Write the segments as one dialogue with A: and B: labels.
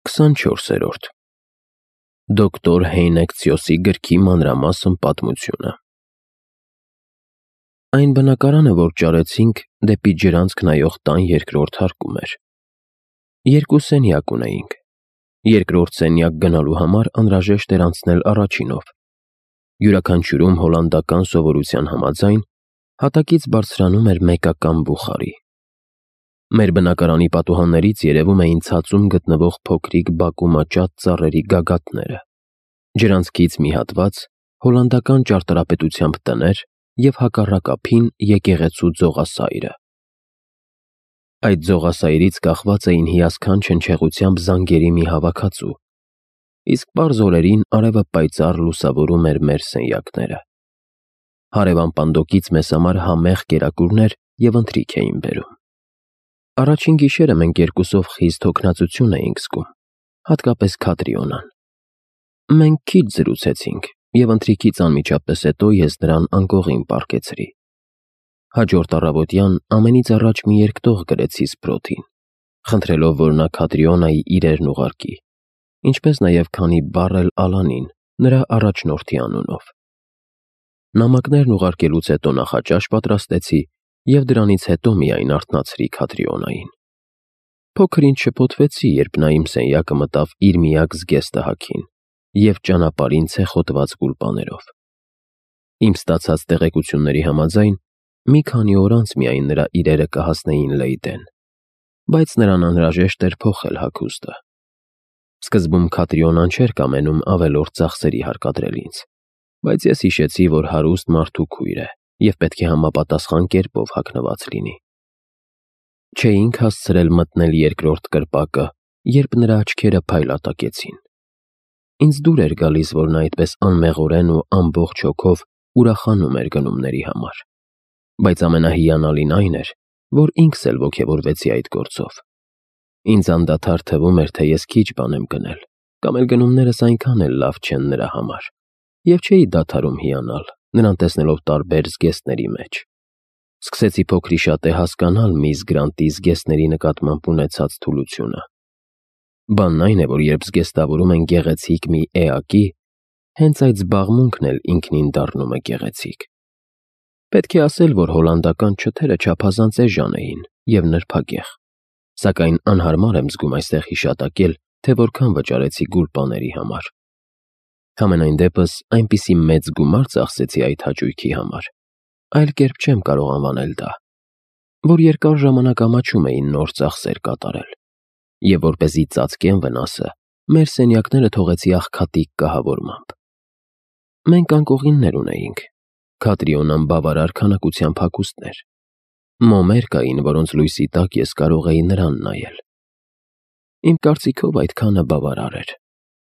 A: 24-րդ Դոկտոր Հեյնեկցիոսի գրքի մանրամասն պատմությունը։ Այն բնակարանը, որ ճարեցինք, դեպի ջրանցք նայող տան երկրորդ հարկում էր։ Երկու սենյակ ունեինք։ Երկրորդ սենյակ գնալու համար անհրաժեշտ էր անցնել առաջինով։ Յուրաքանչյուրում հոլանդական սովորության համաձայն հատակից բարձրանում էր մեկական բուխարի։ Մեր բնակարանի պատուհաններից երևում էին ցածում գտնվող փոքրիկ բակումաճած ծառերի գագաթները, ջրանցքից մի հատված, հոլանդական ճարտարապետությամբ տներ և հակառակ ափին եկեղեցու ձողասայրը։ Այդ ձողասայրից կախված էին հիասքանչ հնչեղությամբ զանգերի մի հավաքածու, իսկ պարզ օրերին արևը պայծառ լուսավորում էր մեր սենյակները։ Հարևան պանդոկից մեզ համար համեղ կերակուրներ և ընթրիք էին բերում։ Առաջին գիշերը մենք երկուսով խիստ հոգնածություն էինք զգում, հատկապես Քատրիոնան։ Մենք քիչ զրուցեցինք, և ընթրիքից անմիջապես հետո ես նրան անկողին պառկեցրի։ Հաջորդ առավոտյան ամենից առաջ մի երկտող գրեցի Սպրոթին, խնդրելով, որ նա Քատրիոնայի իրերն ուղարկի, ինչպես նաև քանի բառ էլ Ալանին, նրա առաջնորդի անունով։ Նամակներն ուղարկելուց հետո նախաճաշ պատրաստեցի և դրանից հետո միայն արթնացրի Քատրիոնային։ Փոքր-ինչ շփոթվեցի, երբ նա իմ սենյակը մտավ իր միակ զգեստահագին և ճանապարհին ցեխոտված գուլպաներով։ Իմ ստացած տեղեկությունների համաձայն, մի քանի օր անց միայն նրա իրերը կհասնեին Լեյդեն, բայց նրան անհրաժեշտ էր փոխել հագուստը։ Սկզբում Քատրիոնան չէր կամենում ավելորդ ծախսերի հարկադրել ինձ, բայց ես հիշեցի, որ հարուստ մարդու քույր է և պետք է համապատասխան կերպով հագնված լինի։ Չէինք հասցրել մտնել երկրորդ կրպակը, երբ նրա աչքերը փայլատակեցին։ Ինձ դուր էր գալիս, որ նա այդպես անմեղորեն ու ամբողջ հոգով ուրախանում էր գնումների համար, բայց ամենահիանալին այն էր, որ ինքս էլ ոգևորվեցի այդ գործով։ Ինձ անդադար թվում էր, թե ես քիչ բան եմ գնել, կամ էլ գնումներս այնքան էլ լավ չեն նրա համար, և չէի դադարում հիանալ, նրան տեսնելով տարբեր զգեստների մեջ։ Սկսեցի փոքր-ի-շատե հասկանալ միս Գրանտի զգեստների նկատմամբ ունեցած թուլությունը։ Բանն այն է, որ երբ զգեստավորում են գեղեցիկ մի էակի, հենց այդ զբաղմունքն էլ ինքնին դառնում է գեղեցիկ։ Պետք է ասել, որ հոլանդական չթերը չափազանց էժան էին և նրբագեղ, սակայն անհարմար եմ զգում այստեղ հիշատակել, թե որքան վճարեցի գուլպաների համար։ Համենայն դեպս, այնպիսի մեծ գումար ծախսեցի այդ հաճույքի համար, այլ կերպ չեմ կարող անվանել դա, որ երկար ժամանակ ամաչում էին նոր ծախսեր կատարել, և որպեսզի ծածկեմ վնասը, մեր սենյակները թողեցի աղքատիկ կահավորմամբ։ Մենք անկողիններ ունեինք, Քատրիոնան բավարար քանակությամբ հագուստներ, մոմեր կային, որոնց լույսի տակ ես կարող էի նրան նայել։ Իմ կարծիքով այդքանը բավարար էր։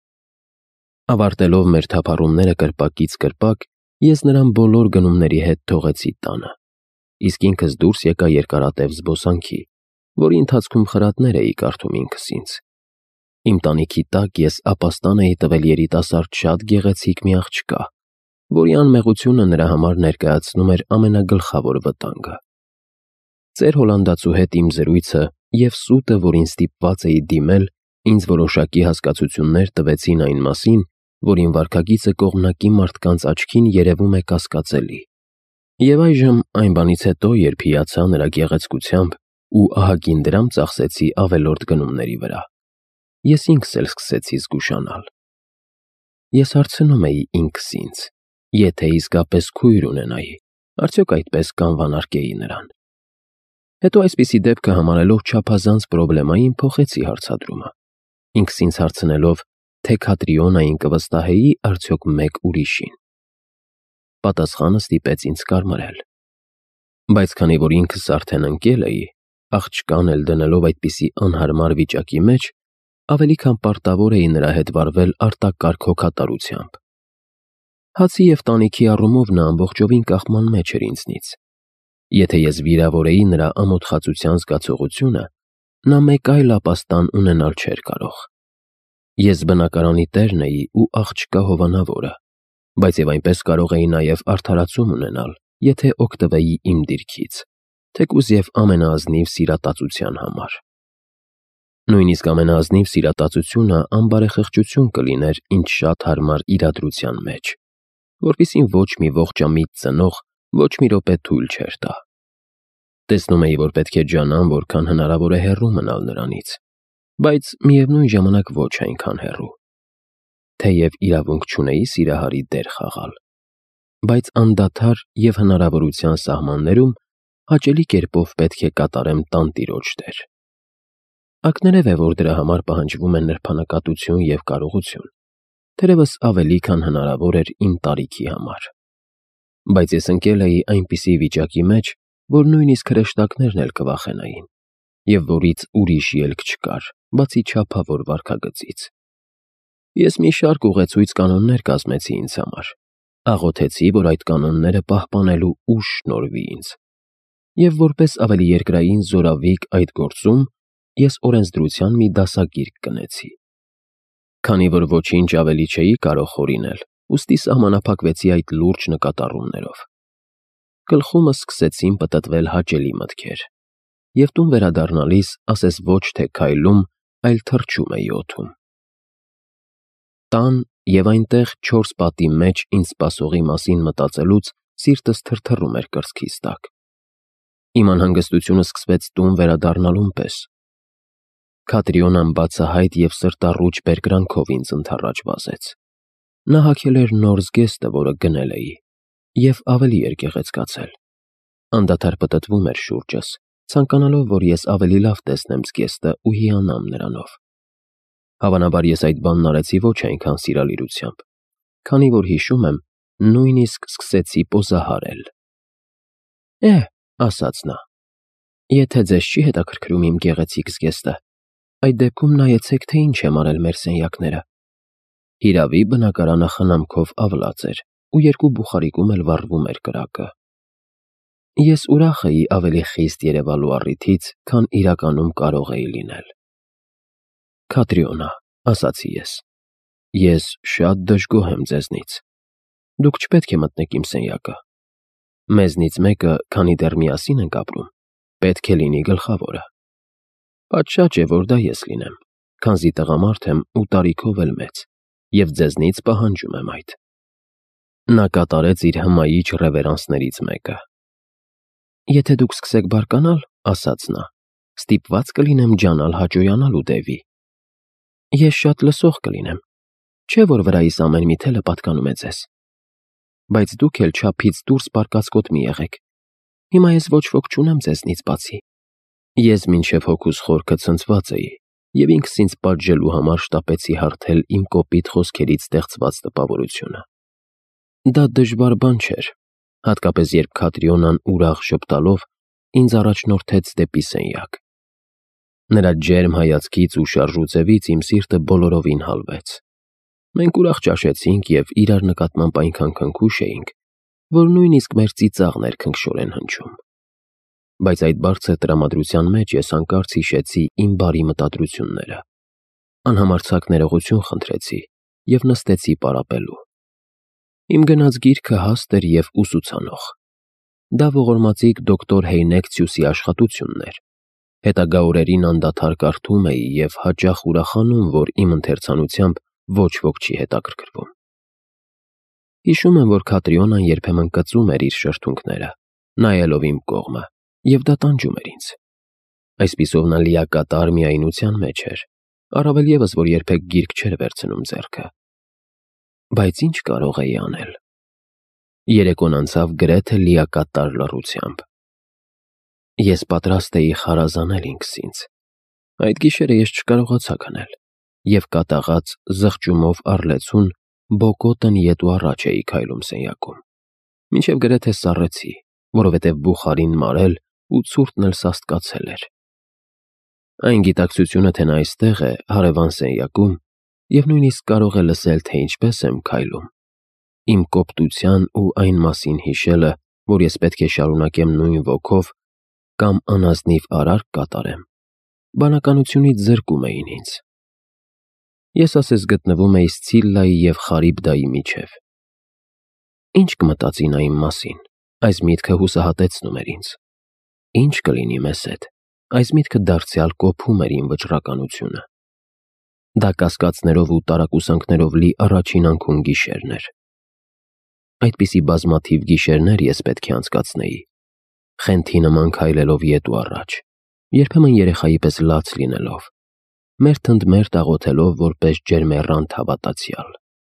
A: Ավարտելով մեր թափառումները կրպակից կրպակ, ես նրան բոլոր գնումների հետ թողեցի տանը, իսկ ինքս դուրս եկա երկարատև զբոսանքի, որի ընթացքում խրատներ էի կարդում ինքս ինձ։ Իմ տանիքի տակ ես ապաստան էի տվել երիտասարդ շատ գեղեցիկ մի աղջկա, որի անմեղությունը նրա համար ներկայացնում էր ամենագլխավոր վտանգը։ Ծեր հոլանդացու հետ իմ զրույցը և սուտը, որ ինձ ստիպված էի դիմել, ինձ որոշակի հասկացություններ տվեցին այն մասին, որ իմ վարքագիծը կողմնակի մարդկանց աչքին երևում է կասկածելի։ Եվ այժմ, այն բանից հետո, երբ հիացա նրա գեղեցկությամբ ու ահագին դրամ ծախսեցի ավելորդ գնումների վրա, ես ինքս էլ սկսեցի զգուշանալ։ Ես հարցնում էի ինքս ինձ, եթե իսկապես քույր ունենայի, արդյոք այդպես կանվանարկեի նրան։ Հետո այսպիսի դեպքը համարելով չափազանց պրոբլեմային փոխեցի հարցադրումը, ինքս ինձ հարցնելով, թե Քատրիոնային կվստահեի արդյոք մեկ ուրիշին։ Պատասխանը ստիպեց ինձ կարմրել։ Բայց քանի որ ինքս արդեն ընկել էի, աղջկան էլ դնելով այդպիսի անհարմար վիճակի մեջ, ավելի քան պարտավոր էի նրա հետ վարվել արտակարգ հոգատարությամբ։ Հացի և տանիքի առումով նա ամբողջովին կախման մեջ էր ինձնից։ Եթե ես վիրավորեի նրա ամոթխածության զգացողությունը, նա մեկ այլ ապաստան ունենալ չէր կարող։ Ես բնակարանի տերն էի ու աղջկա հովանավորը, բայց և այնպես կարող էի նաև արդարացում ունենալ, եթե օգտվեի իմ դիրքից, թեկուզ և ամենաազնիվ սիրատացության համար։ Նույնիսկ ամենաազնիվ սիրատացությունը անբարեխղճություն կլիներ ինչ շատ հարմար իրադրության մեջ, որպեսզի ոչ մի ողջամիտ ծնող ոչ մի րոպե թույլ չէր տա։ Տեսնում էի, որ պետք է ջանամ որքան հնարավոր է հեռու մնալ նրանից, բայց միևնույն ժամանակ ոչ այնքան հեռու։ Թեև իրավունք չունեի սիրահարի դեր խաղալ, բայց անդադար և հնարավորության սահմաններում հաճելի կերպով պետք է կատարեմ տանտիրոջ դեր։ Ակներև է, որ դրա համար պահանջվում է նրբանակատություն և կարողություն, թերևս ավելի, քան հնարավոր էր իմ տարիքի համար։ Բայց ես ընկել էի այնպիսի վիճակի մեջ, որ նույնիսկ հրեշտակներն էլ կվախենային, և որից ուրիշ ելք չկար, բացի չափավոր վարքագծից։ Ես մի շարք ուղեցույց կանոններ կազմեցի ինձ համար, աղոթեցի, որ այդ կանոնները պահպանելու ուժ շնորհվի ինձ, և որպես ավելի երկրային զորավիգ այդ գործում, ես օրենսդրության մի դասագիրք կնեցի։ Քանի որ ոչինչ ավելի չէի կարող հորինել, ուստի սահմանափակվեցի այդ լուրջ նկատառումներով։ Գլխումս սկսեցին պտտվել հաճելի մտքեր, և տուն վերադառնալիս ասես ոչ թե քայլում, այլ թռչում էի օդում։ Տան և այնտեղ 4 պատի մեջ ինձ սպասողի մասին մտածելուց սիրտս թրթռում էր կրծքիս տակ։ Իմ անհանգստությունը սկսվեց տուն վերադառնալուն պես։ Քատրիոնան բացահայտ և սրտառուչ բերկրանքով ինձ ընդառաջ վազեց։ Նա հագել էր նոր զգեստը, որը գնել էի, և ավելի էր գեղեցկացել։ Անդադար պտտվում էր շուրջս, ցանկանալով, որ ես ավելի լավ տեսնեմ զգեստը ու հիանամ նրանով։ Հավանաբար ես այդ բանն արեցի ոչ այնքան սիրալիրությամբ, քանի որ հիշում եմ, նույնիսկ սկսեցի պոզահարել։ Ասաց նա, եթե ձեզ չի հետաքրքրում իմ գեղեցիկ զգեստը, այդ դեպքում նայեցեք, թե ինչ եմ արել մեր սենյակները։ Հիրավի, բնակարանը խնամքով ավլած էր, ու 2 բուխարիկում էլ վառվում էր կրակը։ Ես ուրախ էի ավելի խիստ երևալու առիթից, քան իրականում կարող էի լինել։ Քատրիոնա, ասացի ես շատ դժգոհ եմ ձեզնից։ Դուք չպետք է մտնեք իմ սենյակը։ Մեզնից մեկը, քանի դեռ միասին ենք ապրում, պետք է լինի գլխավորը։ Պատշաճ է, որ դա ես լինեմ, քանզի տղամարդ եմ ու տարիքով էլ մեծ, և ձեզնից պահանջում եմ այդ։ Նա կատարեց իր հմայիչ ռևերանսներից մեկը։ Եթե դուք սկսեք բարկանալ, ասաց նա, ստիպված կլինեմ ջանալ հաճոյանալու Դևի։ Ես շատ լսող կլինեմ, չէ՞ որ վրայիս ամեն մի թելը պատկանում է ձեզ։ Բայց դուք էլ չափից դուրս պարկասկոտ մի եղեք։ Հիմա ես ոչ ոք չունեմ ձեզնից բացի։ Ես մինչև հոգուս խորքը ցնցված էի, և ինքս ինձ պատժելու համար շտապեցի հարթել իմ կոպիտ խոսքերից ստեղծված տպավորությունը։ Դա դժվար բան չէր, հատկապես երբ Քատրիոնան ուրախ ժպտալով ինձ առաջնորդեց դեպի սենյակ։ Նրա ջերմ հայացքից ու շարժուձևից իմ սիրտը բոլորովին հալվեց։ Մենք ուրախ ճաշեցինք և իրար նկատմամբ այնքան քնքուշ էինք, որ նույնիսկ մեր ծիծաղն էր քնքշորեն հնչում։ Բայց այդ բարձր տրամադրության մեջ ես հանկարծ հիշեցի իմ բարի մտադրությունները։ Անհամարձակ ներողություն խնդրեցի և նստեցի պարապելու։ Իմ գնած գիրքը հաստ էր և ուսուցանող։ Դա ողորմածիկ դոկտոր Հեյնեկցիուսի աշխատությունն էր։ Հետագա օրերին անդադար կարդում էի և հաճախ ուրախանում, որ իմ ընթերցանությամբ ոչ ոք չի հետաքրքրվում։ Հիշում եմ, որ Քատրիոնան երբեմն կծում էր իր շրթունքները, նայելով իմ կողմը, և դա տանջում էր ինձ։ Այսպիսով նա լիակատար միայնության մեջ էր, առավել ևս, որ երբեք գիրք չէր վերցնում ձեռքը։ Բայց ինչ կարող էի անել։ Երեկոն անցավ գրեթե լիակատար լռությամբ։ Ես պատրաստ էի խարազանել ինքս ինձ։ Այդ գիշերը ես չկարողացա քնել, և կատաղած զղջումով առլեցուն բոկոտն ետ ու առաջ էի քայլում սենյակում, մինչև գրեթե սառեցի, որովհետև բուխարին մարել ու ցուրտն էլ սաստկացել էր։ Այն գիտակցությունը, թե նա այստեղ է, հարևան սենյակում, և նույնիսկ կարող է լսել, թե ինչպես եմ քայլում, իմ կոպտության ու այն մասին հիշելը, որ ես պետք է շարունակեմ նույն ոգով կամ անազնիվ արարք կատարեմ, բանականությունից զրկում էին ինձ։ Ես ասես գտնվում էի Սցիլլայի և Խարիբդայի միջև։ Ինչ կմտածի նա իմ մասին, այս միտքը հուսահատեցնում էր ինձ։ Ինչ կլինի մեզ հետ, այս միտքը դարձյալ կոփում էր իմ վճռականությունը։ Դա կասկածներով ու տարակուսանքներով լի առաջին անգամ գիշերն էր։ Այդպիսի բազմաթիվ գիշերներ ես պետք է անցկացնեի, խենթի նման քայլելով ետ ու առաջ, երբեմն երեխայի պես լաց լինելով, մերթ ընդ մերթ աղոթելով որպես ջերմեռանդ հավատացյալ։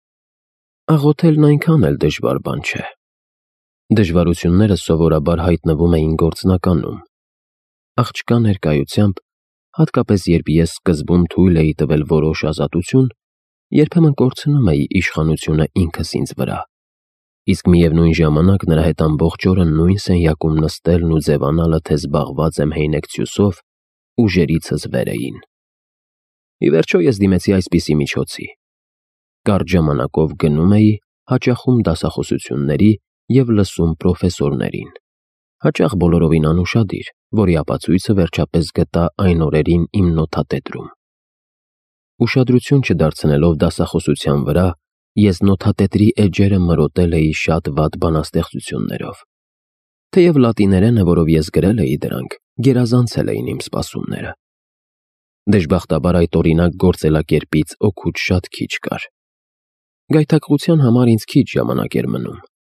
A: Աղոթելն այնքան էլ դժվար բան չէ։ Դժվարությունները սովորաբար հայտնվում էին գործնականում։ Աղջկա ներկայությամբ, հատկապես երբ ես սկզբում թույլ էի տվել որոշ ազատություն, երբեմն կորցնում էի իշխանությունը ինքս ինձ վրա, իսկ միևնույն ժամանակ նրա հետ ամբողջ օրը նույն սենյակում նստելն ու ձևանալը, թե զբաղված եմ հեյնեկցյուսով, ուժերիցս վեր էին։ Ի վերջո ես դիմեցի այսպիսի միջոցի։ Կարճ ժամանակով գնում էի, հաճախում դասախոսությունների և լսում պրոֆեսորներին, հաճախ բոլորովին անուշադիր, որի ապացույցը վերջապես գտա այն օրերին իմ նոթատետրում։ Ուշադրություն չդարձնելով դասախոսության վրա, ես նոթատետրի էջերը մրոտել էի շատ վատ բանաստեղծություններով, թեև լատիներենը, որով ես գրել էի դրանք, գերազանցել էին իմ սպասումները։ Դժբախտաբար այդ օրինակ գործելակերպից օգուտ շատ քիչ կար։ Գայթակղության համար ինձ քիչ ժամանակ էր մնում։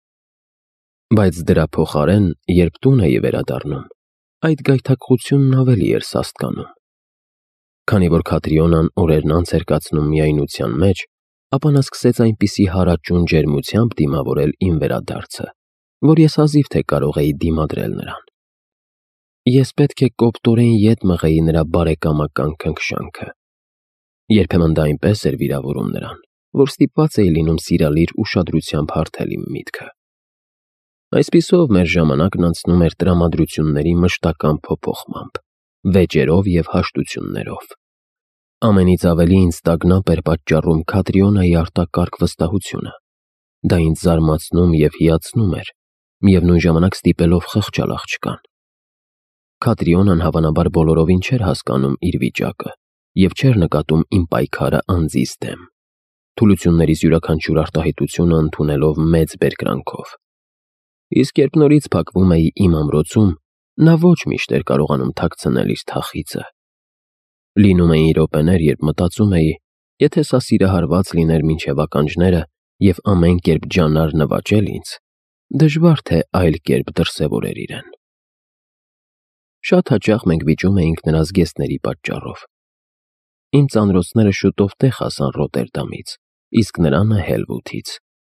A: Բայց դրա փոխարեն, երբ տուն էի վերադառնում, այդ գայթակղությունն ավելի էր սաստկանում։ Քանի որ Քատրիոնան օրերն անց էր կացնում միայնության մեջ, ապա նա սկսեց այնպիսի հարաճուն ջերմությամբ դիմավորել իմ վերադարձը, որ ես հազիվ թե կարող էի դիմադրել նրան։ Ես պետք է կոպտորեն ետ մղեի նրա բարեկամական քնքշանքը։ Երբեմն դա այնպես էր վիրավորում նրան, որ ստիպված էի լինում սիրալիր ուշադրությամբ հարթել իմ միտքը։ Այսպիսով մեր ժամանակն անցնում էր տրամադրությունների մշտական փոփոխմամբ, վեճերով և հաշտություններով։ Ամենից ավելի ինձ տագնապ էր պատճառում Քատրիոնայի արտակարգ վստահությունը։ Դա ինձ զարմացնում և հիացնում էր, միևնույն ժամանակ ստիպելով խղճալ աղջկան։ Քատրիոնան հավանաբար բոլորովին չէր հասկանում իր վիճակը և չէր նկատում իմ պայքարը անձիս դեմ, թուլություններիս յուրաքանչյուր արտահայտությունը ընդունելով մեծ բերկրանքով։ Իսկ երբ նորից փակվում էի իմ ամրոցում, նա ոչ միշտ էր կարողանում թաքցնել իր թախիծը։ Լինում էին րոպեներ, երբ մտածում էի, եթե սա սիրահարված լիներ մինչև ականջները և ամեն կերպ ջանար նվաճել ինձ, դժվար թե այլ կերպ դրսևորեր իրեն։ Շատ հաճախ մենք վիճում էինք նրա զգեստների պատճառով։ Իմ ծանրոցները շուտով տեղ հասան Ռոտերդամից, իսկ նրանը՝ Հելվութից։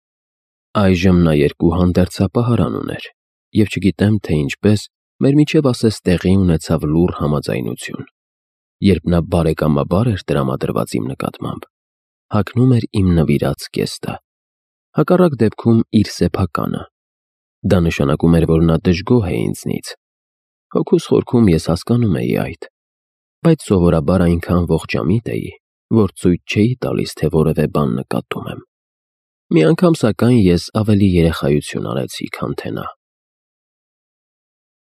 A: Այժմ նա 2 հանդերձապահարան ուներ, և չգիտեմ, թե ինչպես, մեր միջև ասես տեղի ունեցավ լուռ համաձայնություն։ Երբ նա բարեկամաբար էր տրամադրված իմ նկատմամբ, հագնում էր իմ նվիրած կեստը, հակառակ դեպքում իր սեփականը։ Դա նշանակում էր, որ նա դժգոհ է ինձնից։ Հոգուս խորքում ես հասկանում էի այդ, բայց սովորաբար այնքան ողջամիտ էի, որ ցույց չէի տալիս, թե որևէ բան նկատում եմ։ Մի անգամ, սակայն, ես ավելի երեխայություն արեցի, քան թե նա։